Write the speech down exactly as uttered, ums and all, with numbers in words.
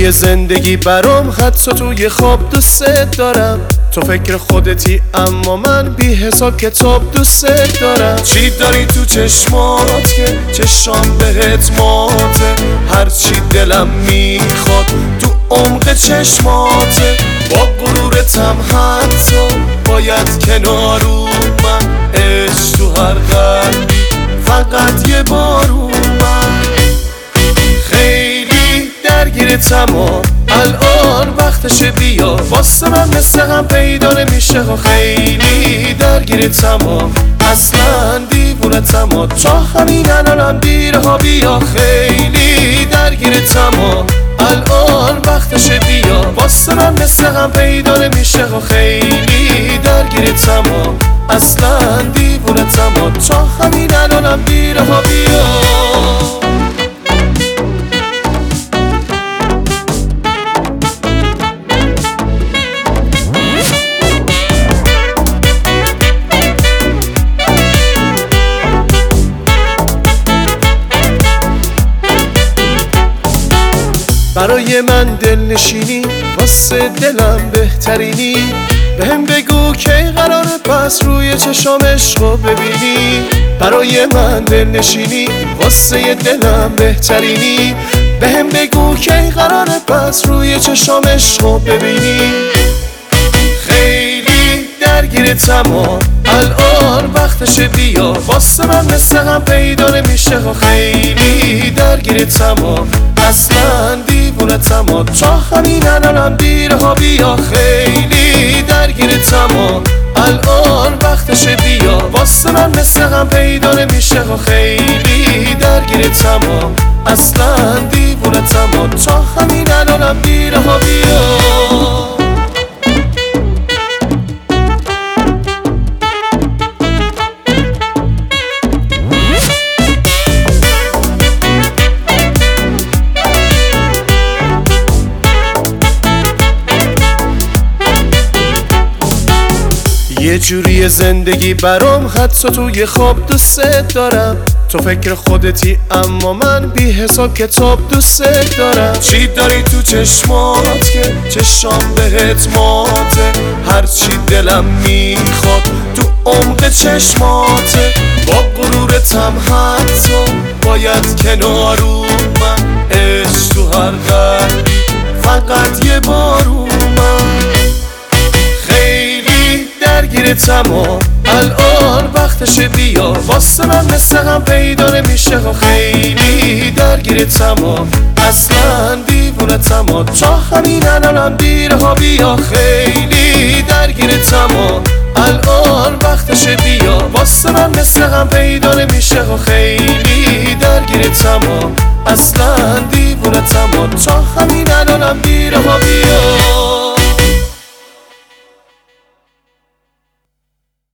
جوری زندگی برام حتی توی خواب دوست دارم. تو فکر خودتی اما من بی حساب کتاب دوست دارم. چی داری تو چشمات که چشام بهت ماته؟ هرچی دلم میخواد تو عمق چشماته. با غرورتم حتی باید کنار اومد. عشق تو هر قلبی فقط یه بار اومد. خیلی درگیرتم و الان وقتشه بیا واسه من مثل هم پیدا نمیشه. خیلی درگیرتم و اصلا دیوونتم و تا همین الانم دیره ها بیا. خیلی درگیرتم و الان وقتشه بیا واسه من مثل هم پیدا نمیشه. خیلی درگیرتم و اصلا دیوونتم و تا همین الانم دیره ها بیا. برای من دل نشینی واسه دلم بهترینی. بهم بگو کی قراره پس روی چشام عشقو ببینی. برای من دل نشینی واسه دلم بهترینی. بهم بگو کی قراره پس روی چشام عشقو ببینی. خیلی درگیرتم و الان وقتشه بیا واسه من مثل هم پیدا نمیشه. خیلی درگیرتم و اصلا دیوونتم و تا همین الانم دیره ها بیا. خیلی درگیرتم و الان وقتشه بیا واسه من مثل هم پیدا نمیشه. خیلی درگیرتم و اصلا دیوونتم و تا همین الانم دیره ها بیا. یه جوری زندگی برام حتی توی خواب دوست دارم. تو فکر خودتی اما من بی حساب کتاب دوست دارم. چی داری تو چشمات که چشام بهت ماته؟ هرچی دلم میخواد تو عمق چشماته. با غرورتم حتی باید کنار اومد. عشق تو هر قلبی فقط یه بار اومد. درگیرتم و الان وقتشه بیا واسه من مثل هم پیدا نمیشه. خیلی درگیرتم و اصلا دیوونتم و تا همین الانم دیره ها بیا. خیلی درگیرتم و الان وقتشه بیا واسه من مثل هم پیدا نمیشه. خیلی درگیرتم و اصلا دیوونتم و تا همین الانم دیره ها بیا.